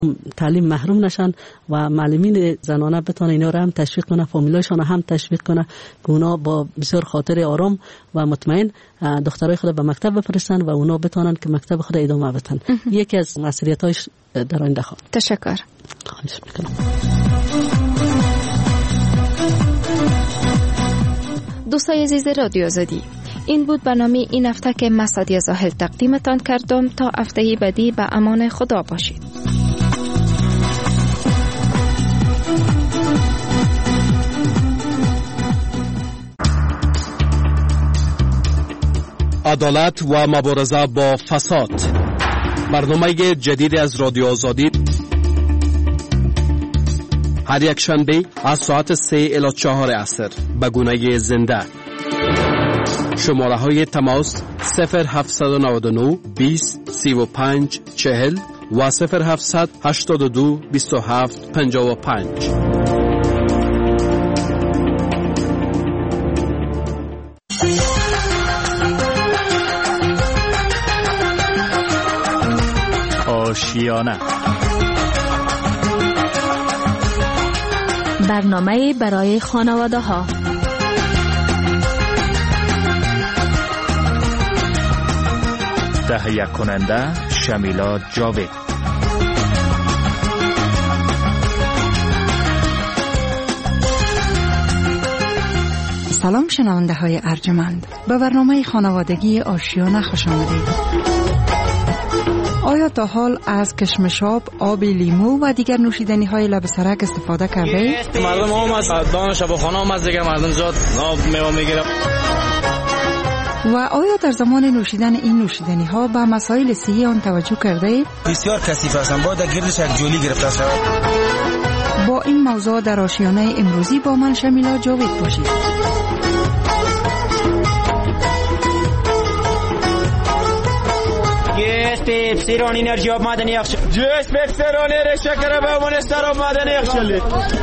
تعلیم محروم نشن و معلمین زنانه بتونه اینا رو هم تشویق کنه، فامیلایشان هم تشویق کنه که اونا با بسیار خاطر آرام و مطمئن دخترای خود به مکتب بفرستن و اونا بتونن که مکتب خود ادامه بدن. یکی از مسئولیت‌هاش در آینده خواهد. تشکر. خواهش می‌کنم. دوستای عزیز رادیو آزادی، این بود برنامه این هفته که من سعدیه زاهل تقدیمتان کردم. تا هفته بعدی به امان خدا باشید. عدالت و مبارزه با فساد، برنامه جدید از رادیو آزادی، هر یک شنبه از ساعت 3 الی 4 عصر به گونه زنده. شماره های تماس 0799 20 35 40 و 0782 27 55. آشیانه، برنامه برای خانواده ها. تهیه کننده شمیلا جاوید. سلام شنونده های ارجمند، به برنامه خانوادگی آشیانه خوش آمدید. آیا تا حال از کشمشاب، آب لیمو و دیگر نوشیدنی های لب سرک استفاده کرده اید؟ مردم هم از دان شباخانه هم از دیگر مردم زیاد آب میوه میگیرن. و آیا در زمان نوشیدن این نوشیدنی ها به مسائل صحی آن توجه کرده اید؟ بسیار کثیف هستند، باید گردش یک جولی گرفته شود. با این موضوع در آشیانه امروزی با من شمیلا جاوید باشید. پپسیران انرژی آب معدنی اخشل جوش پپسیران شکر بمون استراب معدنی اخشل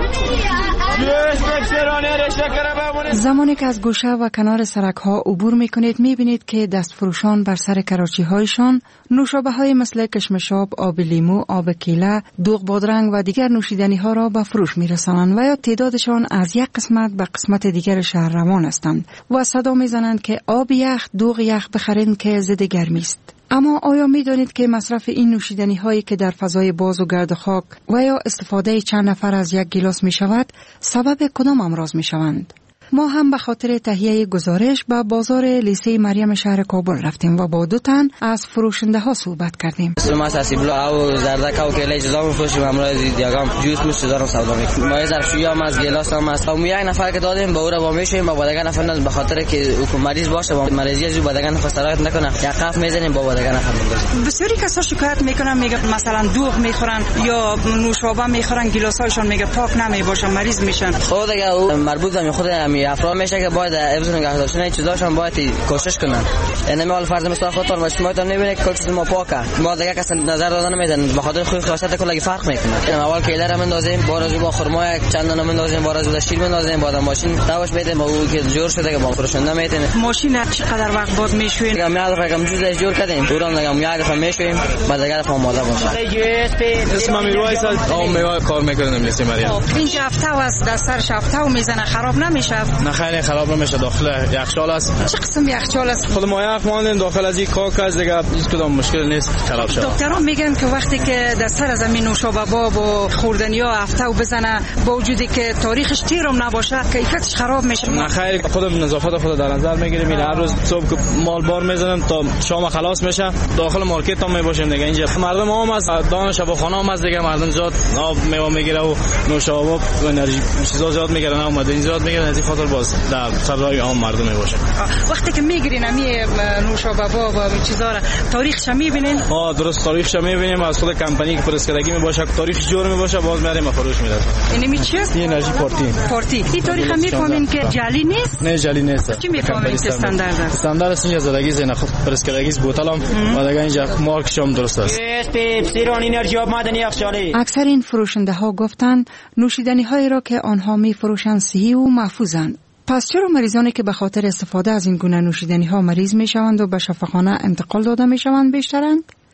جوش پپسیران شکر بمون. زمانی که از گوشه و کنار سرک ها عبور میکنید میبینید که دستفروشان بر سر کراچی هایشان نوشابه های مثل کشمشاب، آب لیمو، آب کیله، دوغ بادرنگ و دیگر نوشیدنی ها را به فروش میرسانند و یا تعدادشان از یک قسمت به قسمت دیگر شهر روان هستند و صدا میزنند که آب یخ، دوغ یخ بخرین که ضد گرمی است. اما آیا می دانید که مصرف این نوشیدنی هایی که در فضای باز و گرد خاک و یا استفاده چند نفر از یک گیلاس می شود سبب کدام امراض می شوند؟ ما هم به خاطر تهیه گزارش به بازار لیسه مریم شهر کابل رفتیم و با دو تن از فروشنده ها صحبت کردیم. ما ساسیبلا او زردک او کیله جدا می‌فروشیم، امروز دیگام جوس موش دارم سودا می‌کنیم. ما ظرفشویی هم از گلاس هم از یک نفر که دادیم با او را با میشیم با دیگه نفر به خاطر که مریض باشه با مریضی از با دیگه نفر سرایت نکنه یقف میزنیم با دیگه نفر میندازیم. بسیاری کسا شکایت میکنن، میگه مثلا دوغ میخورن یا نوشابه میخورن، گلاسایشون میگه پاک نمیباشن، مریض میشن. خود دیگه او مربوط به خود همین افراد میشه که باید حفظ نگاه داشتن این چیزاشون باید کوشش کنن. یعنی ما فرض مثلا خاطر و شما تا نمیبینید کل چیز ما پاکه، ما دیگه کس نظر دادن نمیدن به خاطر خوی خاصیت کلی فرق میکنه. اول کیله را مندازیم، بارازو با خرما چند دانه مندازیم، بارازو شیر مندازیم، بعد ماشین داوش میدیم او که جور شده که با فروشنده میتونه. ماشین چقدر وقت بعد میشوین؟ دیگه میاد رقم جوز جور کردیم، دورم دیگه میاد رقم میشویم، بعد دیگه فهم ماده باشه. اسمم میرویس او میوه کار میکنم لیسه مریم. اینجا هفته است در سر هفته میزنه، خراب نمیشه؟ نه خیلی خراب نمیشه، داخل یخچال است. چه قسم یخچال است؟ خود ما یخ ماندیم داخل از این کاک است دیگه هیچ کدام مشکل نیست خراب شه. دکترها میگن که وقتی که در سر زمین نوشابه باب و خوردنی‌ها هفته بزنه با وجودی که تاریخش تیرم نباشه کیفیتش خراب میشه. نه خیر، خودم نظافت خود در نظر میگیریم. هر روز صبح مال بار میزنم تا شام خلاص میشه، داخل مارکت هم میباشیم دیگه. اینجا مردم هم از دان شباخانه هم از دیگه مردم زیاد آب میوه میگیره و نوشابه و انرژی چیزا زیاد میگیرن، اومده این زیاد میگیرن، از این خاطر باز در سرای عام مردم میباشه. وقتی که میگیرین می نوشابه باب و چیزا را تاریخش میبینین؟ درست تاریخش میبینیم، از خود کمپانی که پرسکدگی میباشه تاریخ جور میباشه، باز میاریم فروش میدن. این می چی است؟ انرژی پارتی. این تاریخ میفهمین که جعلی نیست؟ نه جعلی نیست. چی میفهمین که استاندارد است؟ استاندارد است، اینجا زدگی زینه خود پرسکدگی بوتل هم و دیگه اینجا مارکش هم درست است. پپسیران انرژی آب معدنی اخشالی. اکثر این فروشنده ها گفتند نوشیدنی هایی را که آنها میفروشند صحی و محفوظند. پس چرا مریضانی که به خاطر استفاده از این گونه نوشیدنی ها مریض می شوند و به شفاخانه انتقال داده می شوند بیشترند؟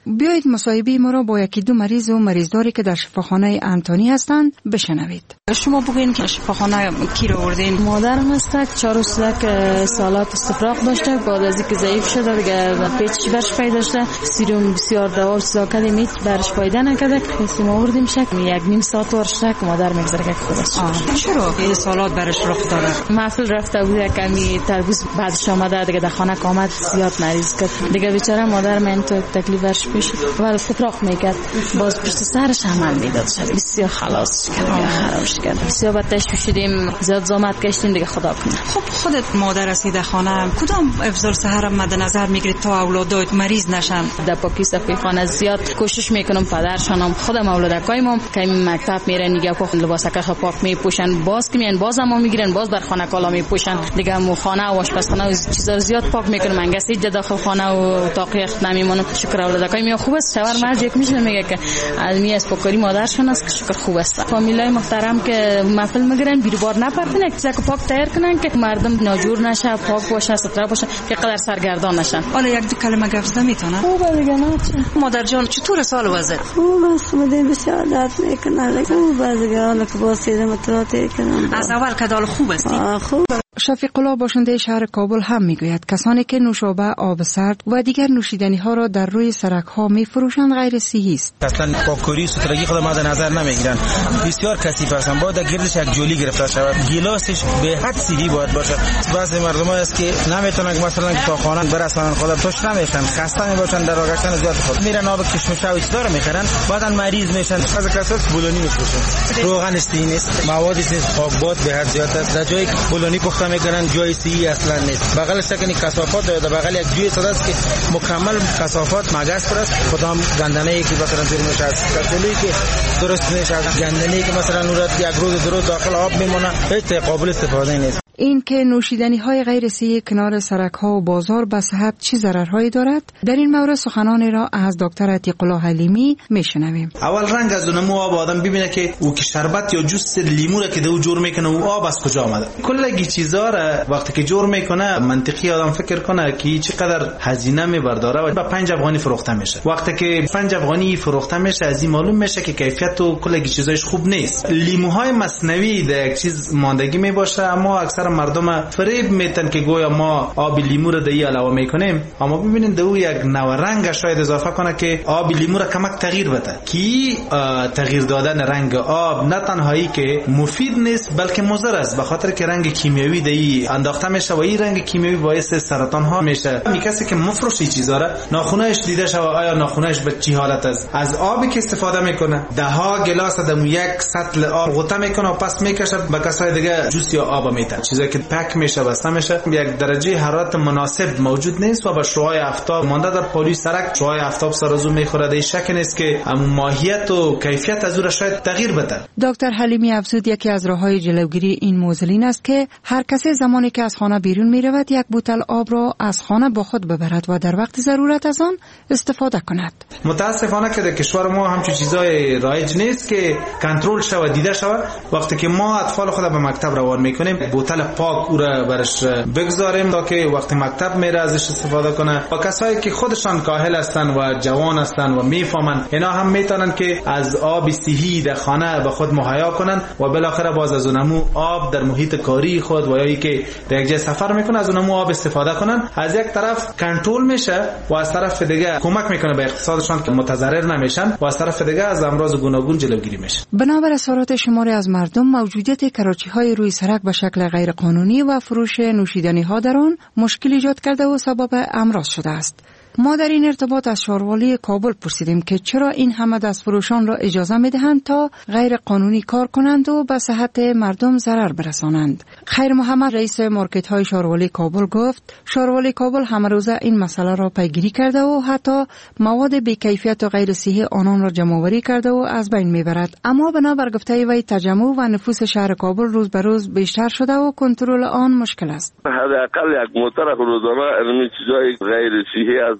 بیایید مصاحبه ما را با یکی دو مریض و مریضداری که در شفاخانه انتونی هستند بشنوید. شما بگوین که شفاخانه کی رو آوردین؟ مادرم است 4 روز که سالات استفراغ داشته، بعد از اینکه ضعیف شده دیگه پیچش برش پیدا شده، سیروم بسیار دوا چیزا کردیم برش پیدا نکرده، کسی ما آوردیم شک 1.5 ساعت ورش که مادر میگذره که خودش. چرا این سالات برش رخ داره؟ محفل رفته بود کمی تربوز بعدش اومده دیگه در خانه آمد زیاد مریض کرد دیگه بیچاره مادر من تو تکلیفش پیش و استفراغ میکرد، باز پشت سرش عمل میداد، بسیار خلاص کرد خرابش کرد، بسیار تشویش شدیم، زیاد زحمت کشیدیم دیگه خدا کنه. خب خودت مادر هستی در خانه، کدام افضل سحر مد نظر میگیری تا اولادات مریض نشن؟ در پاکی صفحه خانه زیاد کوشش میکنم پدرشانم خودم اولادکایم که مکتب میرن دیگه کو لباسکش پاک میپوشن، باز که میان باز هم میگیرن باز در خانه کالا میپوشن دیگه، مو خانه و آشپزخانه و چیزا زیاد پاک میکنم، منگسی داخل خانه و اتاق یخت نمیمونم. شکر اولادکایم خوب است، شوهر مرد یک میشه میگه که علمی از پاکاری مادرشون است، شکر خوب است. فامیلای محترم که محفل میگیرن بیروبار نپرتن، یک چیزا که پاک تیار کنن که مردم ناجور نشه، پاک باشه، ستره باشه، که قدر سرگردان نشن. حالا یک دو کلمه گفت زدن میتونه؟ خوبه دیگه نه چه. مادر جان چطور سال وضع؟ خوب است، مدام بسیار میکنه، خوب دیگه حالا که با سیر متراتی کنم. از اول که دال خوب است. خوب. شفیق الله باشنده شهر کابل هم میگوید کسانی که نوشابه، آب سرد و دیگر نوشیدنی ها را در روی سرک ها میفروشند غیر صحی است. اصلا پاکوری سترگی خود مد نظر نمیگیرن، بسیار کثیف هستند، باید گردش یک جولی گرفته شود، گیلاسش به حد صحی باید باشد. بعضی مردم است که نمیتونن مثلا تا خانه برسونن، خود توش نمیشن، خسته میباشن، در راگشتن زیاد خود میرن آب کشمش و چیزا رو میخرن، بعدن مریض میشن. از کسات بولونی میفروشن، روغن استین است، مواد است، پاکبات به حد زیاد است، در جای بولونی میکنن جای صحیح اصلا نیست. بغل سکنی کثافات داره، بغل یک جوی صد است که مکمل کثافات مگس پر است، کدام گندنه‌ای که مثلا زیر میشه است، کسولی که درست میشه است، گندنه‌ای که مثلا نورات یک روز درست داخل آب میمونه، هیچ قابل استفاده نیست. این که نوشیدنی های غیر صحی کنار سرک ها و بازار به صحت چه ضررهایی دارد، در این مورد سخنانی را از دکتر عتیق الله حلیمی میشنویم. اول رنگ از نمو آب آدم ببینه که او که شربت یا جوس لیمو را که دو جور میکنه او آب از کجا آمده. کلگی چیزا را وقتی که جور میکنه منطقی آدم فکر کنه که چقدر هزینه میبرداره و با 5 افغانی فروخته میشه. وقتی که 5 افغانی فروخته میشه از این معلوم میشه که کیفیت و کلگی چیزایش خوب نیست. لیموهای مصنوعی در یک چیز ماندگی میباشه، اما اکثر مردم فریب میتن که گویا ما آب لیمو رو دهی علاوه میکنیم، اما ببینید دو یک نو رنگ شاید اضافه کنه که آب لیمو رو کمک تغییر بده. کی تغییر دادن رنگ آب نه تنهایی که مفید نیست بلکه مضر است، به خاطر که رنگ کیمیایی دهی انداخته میشه و این رنگ کیمیایی باعث سرطان ها میشه. می کسی که مفروشی چیزا را ناخونهش دیده شو آیا ناخونهش به چی حالت است، از آبی که استفاده میکنه ده ها گلاس دم یک سطل آب غوطه میکنه و پس میکشه به کسای دیگه جوس یا آب میده، چیزی که پک میشه بسته میشه، یک درجه حرارت مناسب موجود نیست و با شعاع آفتاب مانده در پالوی سرک شعاع آفتاب سرازو میخوره. در شک نیست که ماهیت و کیفیت از او را شاید تغییر بده. دکتر حلیمی افزود یکی از راههای جلوگیری این موضوع این است که هر کسی زمانی که از خانه بیرون میرود یک بوتل آب را از خانه با خود ببرد و در وقت ضرورت از آن استفاده کند. متاسفانه که در کشور ما همچین چیزای رایج نیست که کنترل شود دیده شود. وقتی که ما اطفال خود به مکتب روان میکنیم بوتل پاک او را برش بگذاریم تا که وقتی مکتب میره ازش استفاده کنه و کسایی که خودشان کاهل هستن و جوان هستن و میفهمن اینا هم میتونن که از آب صحی در خانه به خود مهیا کنن و بالاخره باز از اونمو آب در محیط کاری خود و یا ای که در یک جای سفر میکنه از اونمو آب استفاده کنن. از یک طرف کنترل میشه و از طرف دیگه کمک میکنه به اقتصادشان که متضرر نمیشن و از طرف دیگه از امراض گوناگون جلوگیری میشه. بنابر اظهارات شماری از مردم موجودیت کراچی های روی سرک به شکل غیر قانونی و فروش نوشیدنی ها در آن مشکل ایجاد کرده و سبب امراض شده است. ما در این ارتباط از شاروالی کابل پرسیدیم که چرا این همه دستفروشان را اجازه میدهند تا غیر قانونی کار کنند و به صحت مردم ضرر برسانند. خیر محمد رئیس مارکت های شاروالی کابل گفت شاروالی کابل همه روزه این مسئله را پیگیری کرده و حتی مواد بی‌کیفیت و غیر صحی آنان را جمع‌آوری کرده و از بین میبرد. اما بنابر گفته وی تجمع و نفوس شهر کابل روز به روز بیشتر شده و کنترل آن مشکل است. حداقل یک موتر روزانه علمی چیزای غیر صحی از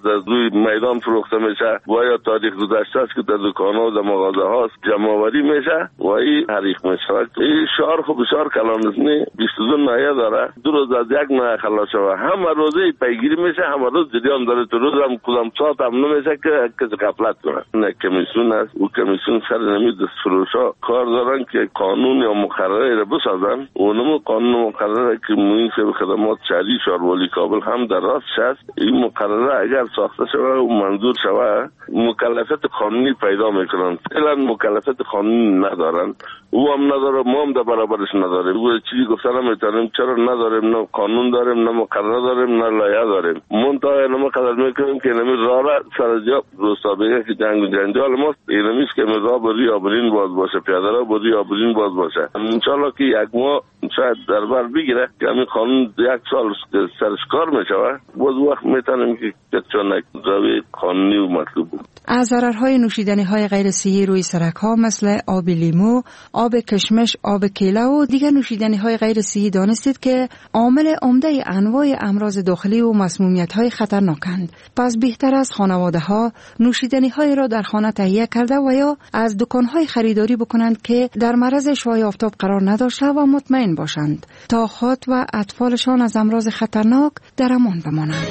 از روی میدان فروخته میشه و یا تاریخ گذشته است که در دکان‌ها و در مغازه هاست جمع‌آوری میشه و این حریق میشه. این شهر خب بسیار کلان است، نه 22 ناحیه داره، 2 روز از یک ناحیه خلاص شوه، همه روزه پیگیری میشه، همه روز جریان داره، تو روز هم کدام ساعت هم نمیشه که کسی غفلت کنه. نه کمیسیون است، او کمیسیون سر نمی دستفروشا کار دارن که قانون یا مقرره را بسازن، اونم قانون مقرره که محیط خدمات شهری شهرولی کابل هم در راست است. این مقرره اگر ساخته شوه و منظور شوه مکلفیت قانونی پیدا میکنن، فعلا مکلفیت قانونی ندارن، او هم نداره، ما هم در برابرش نداریم. او چیزی گفتن نمیتونیم، چرا نداریم؟ نه قانون داریم، نه مقرره داریم، نه لایحه داریم. منتها اینم قدر میکنیم که اینمی راه سر جا روستا بگه که جنگ و جنجال ماست، اینمیش که راه بری آبرین باز باشه، پیاده را بری آبرین باز باشه. انشالله که یک ماه شاید در بر بگیره که همین قانون 1 سال سرش کار میشوه، باز وقت میتونیم که چون یک زاویه قانونی و مطلوب بود. از ضررهای نوشیدنی های غیر صحی روی سرک ها مثل آب لیمو، آب کشمش، آب کیله و دیگر نوشیدنی های غیر صحی دانستید که عامل عمده انواع امراض داخلی و مسمومیت های خطرناکند. پس بهتر است خانواده ها نوشیدنی های را در خانه تهیه کرده و یا از دکان های خریداری بکنند که در معرض شعاع آفتاب قرار نداشته و مطمئن باشند تا خود و اطفالشان از امراض خطرناک در امان بمانند.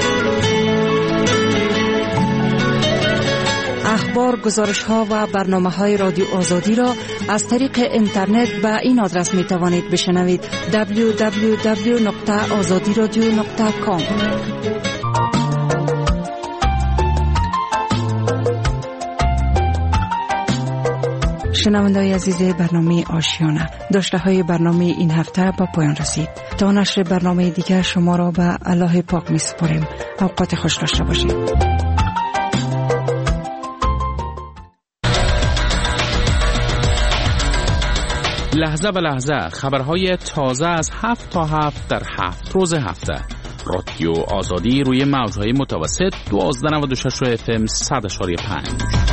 اخبار، گزارش‌ها و برنامه‌های رادیو آزادی را از طریق اینترنت به این آدرس می‌توانید بشنوید: www.azadiradio.com. شنونده‌های عزیز برنامه آشیانه، داشته‌های برنامه این هفته به پایان رسید. تا نشر برنامه دیگر شما را به الله پاک می‌سپاریم. اوقات خوش داشته باشید. لحظه به لحظه خبرهای تازه از 7 تا 7 در 7 روز هفته. رادیو آزادی روی موج‌های متوسط 1296 FM 100.5.